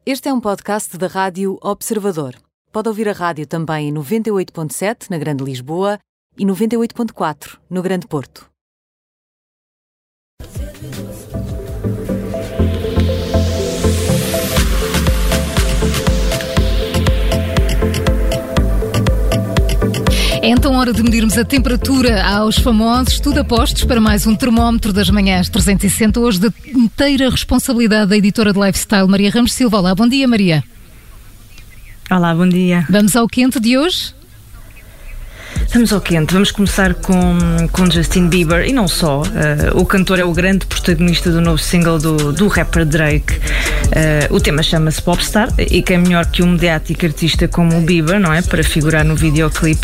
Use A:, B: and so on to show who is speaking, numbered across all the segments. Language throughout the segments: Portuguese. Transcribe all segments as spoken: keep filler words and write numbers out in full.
A: Este é um podcast da Rádio Observador. Pode ouvir a rádio também em noventa e oito ponto sete na Grande Lisboa e noventa e oito ponto quatro no Grande Porto.
B: É então hora de medirmos a temperatura aos famosos, tudo a postos para mais um termómetro das manhãs trezentos e sessenta, hoje de inteira responsabilidade da editora de Lifestyle, Maria Ramos Silva. Olá, bom dia, Maria.
C: Olá, bom dia.
B: Vamos ao quente de hoje?
C: Vamos ao quente. Vamos começar com, com Justin Bieber e não só. Uh, o cantor é o grande protagonista do novo single do, do rapper Drake. Uh, o tema chama-se Popstar e quem melhor que um mediático artista como o Bieber, não é? Para figurar no videoclipe.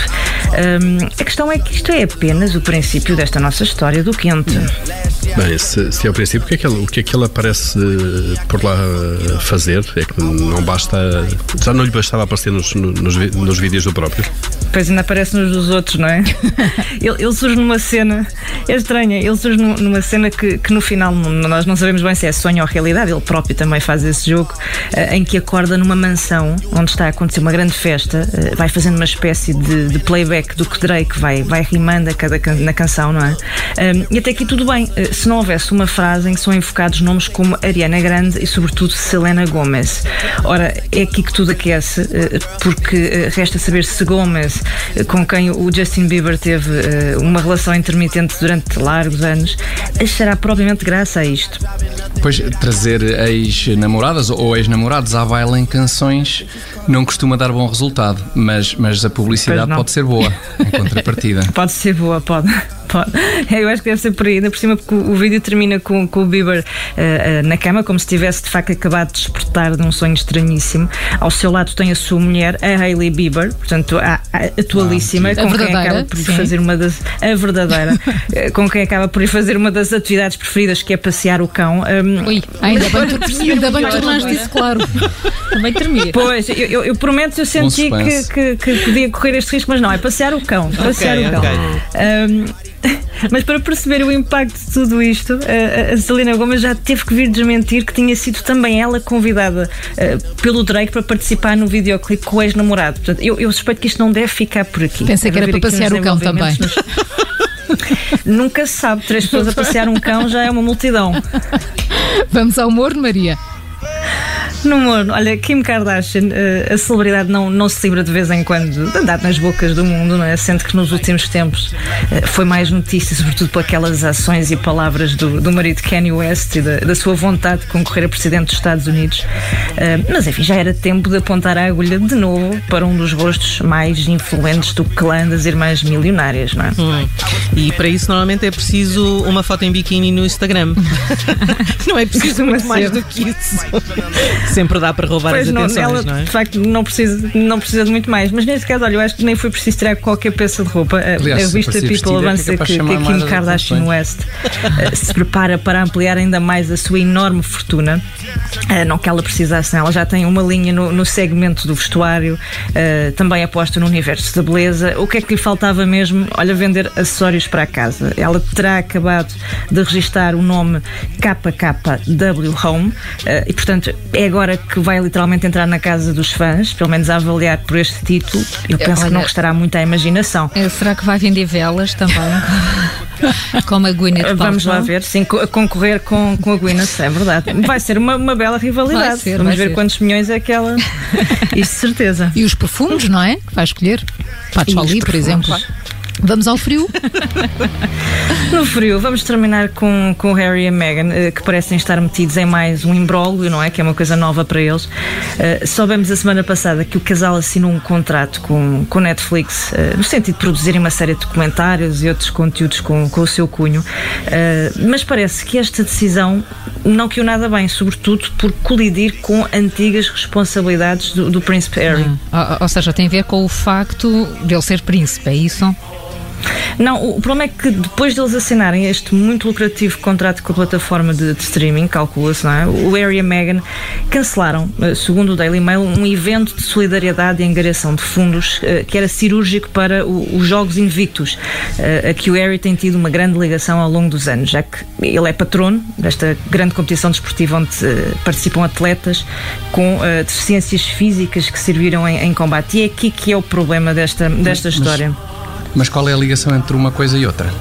C: Um, a questão é que isto é apenas o princípio desta nossa história do quente.
D: Bem, se, se é o princípio, o que é que ele, o que é que ele aparece por lá fazer? É que não basta. Já não lhe bastava aparecer nos, nos, nos vídeos do próprio?
C: Pois ainda aparece nos dos outros, não é? ele, ele surge numa cena, é estranha, ele surge numa cena que, que no final nós não sabemos bem se é sonho ou realidade. Ele próprio também faz esse jogo, uh, em que acorda numa mansão onde está a acontecer uma grande festa, uh, vai fazendo uma espécie de, de playback do que Drake vai, vai rimando a cada can, na canção, não é? Um, e até aqui tudo bem, uh, se não houvesse uma frase em que são invocados nomes como Ariana Grande e sobretudo Selena Gomez. Ora, é aqui que tudo aquece, uh, porque uh, resta saber se Gomez, uh, com quem o Justin Bieber teve uh, uma relação intermitente durante largos anos, achará propriamente graça a isto.
E: Pois, trazer ex-namoradas ou ex-namorados à baila em canções não costuma dar bom resultado, mas, mas a publicidade pode ser boa, em contrapartida.
C: Pode ser boa, pode. Pode. Eu acho que deve ser por aí, ainda por cima, porque o, o vídeo termina com, com o Bieber uh, uh, na cama, como se tivesse de facto acabado de despertar de um sonho estranhíssimo. Ao seu lado tem a sua mulher, a Hailey Bieber, portanto, a, a atualíssima, ah, com quem acaba por sim. fazer uma das. A verdadeira, com quem acaba por ir fazer uma das atividades preferidas, que é passear o cão. Um,
B: Ui, ainda bem, ainda bem que tornaste isso claro. Também termina.
C: Pois, eu, eu, eu prometo, eu senti que, que, que podia correr este risco, mas não, é passear o cão. Passear okay, o cão. Okay. Um, Mas para perceber o impacto de tudo isto, a Selena Gomez já teve que vir desmentir que tinha sido também ela convidada uh, pelo Drake para participar no videoclipe com o ex-namorado. Portanto, eu, eu suspeito que isto não deve ficar por aqui.
B: Pensei que era para passear o cão também.
C: Nos... Nunca se sabe, três pessoas a passear um cão já é uma multidão.
B: Vamos ao humor, Maria.
C: No humor, olha, Kim Kardashian, a celebridade não, não se livra de vez em quando de andar nas bocas do mundo, não é? Sendo que nos últimos tempos foi mais notícia, sobretudo por aquelas ações e palavras do, do marido Kanye West e da, da sua vontade de concorrer a presidente dos Estados Unidos. Mas enfim, já era tempo de apontar a agulha de novo para um dos rostos mais influentes do clã das irmãs milionárias, não é?
F: Hum. E para isso normalmente é preciso uma foto em biquíni no Instagram. Não é preciso muito mais do que isso. Sempre dá para roubar pois as atenções, não, ela, não é?
C: De facto, não precisa, não precisa de muito mais. Mas neste caso, olha, eu acho que nem foi preciso tirar qualquer peça de roupa. Aliás, a Vista People avança que, que a Kim Kardashian West uh, se prepara para ampliar ainda mais a sua enorme fortuna. Uh, não que ela precisasse, ela já tem uma linha no, no segmento do vestuário, uh, também aposta no universo da beleza. O que é que lhe faltava mesmo? Olha, vender acessórios para a casa. Ela terá acabado de registar o nome K K W Home uh, e, portanto, é agora que vai literalmente entrar na casa dos fãs, pelo menos a avaliar por este título. Eu penso Olha, que não restará muito à imaginação.
B: Será que vai vender velas também? Como a Gwyneth Paltrow?
C: Vamos lá ver, sim, concorrer com, com a Gwyneth, é verdade. Vai ser uma, uma bela rivalidade.
B: Ser,
C: Vamos ver
B: ser.
C: quantos milhões é que ela... Isso de certeza.
B: E os perfumes, não é? Que vai escolher. Patchouli, por exemplo. Vamos ao frio.
C: No frio, vamos terminar com, com o Harry e a Meghan, que parecem estar metidos em mais um imbróglio, não é? Que é uma coisa nova para eles. Uh, soubemos a semana passada que o casal assinou um contrato com, com Netflix, uh, no sentido de produzirem uma série de documentários e outros conteúdos com, com o seu cunho. Uh, mas parece que esta decisão não caiu nada bem, sobretudo por colidir com antigas responsabilidades do, do príncipe Harry.
B: Hum. Ou, ou seja, tem a ver com o facto de ele ser príncipe, é isso?
C: Não, o problema é que depois deles assinarem este muito lucrativo contrato com a plataforma de, de streaming, calcula-se, não é? O Harry e a Meghan cancelaram, segundo o Daily Mail, um evento de solidariedade e angariação de fundos que era cirúrgico para o, os Jogos Invictus, a que o Harry tem tido uma grande ligação ao longo dos anos, já que ele é patrono desta grande competição desportiva onde participam atletas com uh, deficiências físicas que serviram em, em combate. E é aqui que é o problema desta, desta
E: mas,
C: história.
E: Mas qual é a ligação entre uma coisa e outra?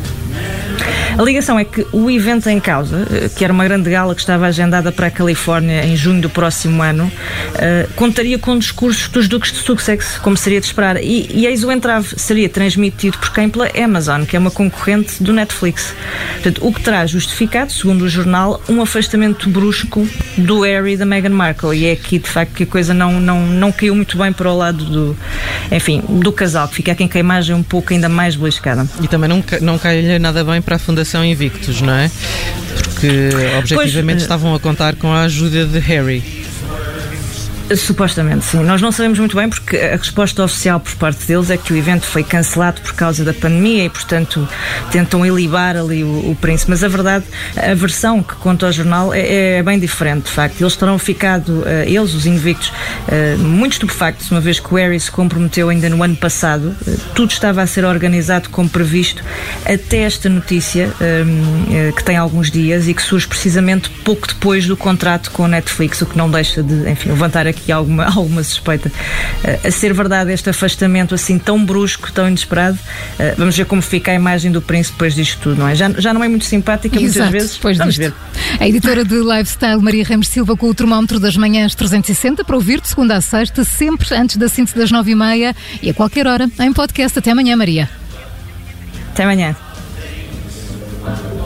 C: A ligação é que o evento em causa, que era uma grande gala que estava agendada para a Califórnia em junho do próximo ano, uh, contaria com discursos dos duques de Sussex, como seria de esperar. E, e eis o entrave, seria transmitido por quem? Pela Amazon, que é uma concorrente do Netflix. Portanto, o que terá justificado, segundo o jornal, um afastamento brusco do Harry e da Meghan Markle. E é aqui, de facto, que a coisa não, não, não caiu muito bem para o lado do, enfim, do casal, que fica aqui com a imagem um pouco ainda mais beliscada.
F: E também não, não cai-lhe nada bem para a Fundação Invictus, não é? Porque objetivamente pois, estavam a contar com a ajuda de Harry.
C: Supostamente, sim. Nós não sabemos muito bem porque a resposta oficial por parte deles é que o evento foi cancelado por causa da pandemia e, portanto, tentam ilibar ali o, o príncipe. Mas a verdade, a versão que conta o jornal é, é bem diferente, de facto. Eles terão ficado, uh, eles, os invictos, uh, muito estupefactos, uma vez que o Harry se comprometeu ainda no ano passado. Uh, tudo estava a ser organizado como previsto até esta notícia, uh, uh, que tem alguns dias e que surge precisamente pouco depois do contrato com a Netflix, o que não deixa de, enfim, levantar aqui alguma, alguma suspeita. Uh, a ser verdade este afastamento assim tão brusco, tão inesperado, uh, vamos ver como fica a imagem do príncipe depois disto tudo, não é? Já, já não é muito simpática. Exato, muitas vezes.
B: Depois vamos disto. ver. A editora de Lifestyle, Maria Ramos Silva, com o termómetro das manhãs trezentos e sessenta, para ouvir de segunda a sexta, sempre antes da síntese das nove e meia e a qualquer hora em podcast. Até amanhã, Maria.
C: Até amanhã.